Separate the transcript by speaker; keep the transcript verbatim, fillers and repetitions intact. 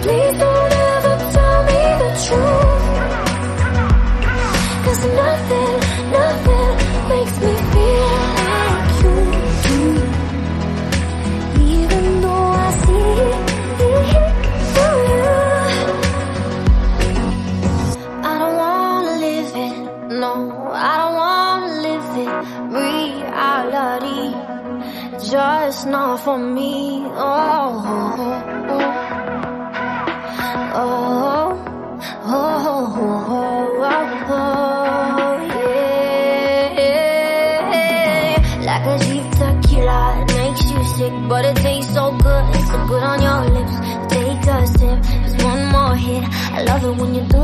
Speaker 1: please don't ever tell me the truth. Cause nothing, nothing makes me feel like you, you. Even though I see it through you, I don't wanna live it, no, I don't wanna live it. Reality, just not for me. Oh, oh, oh, oh, oh, oh, yeah. Like a cheap tequila, it makes you sick, but it tastes so good, so good on your lips. Take a sip, just one more hit. I love it when you do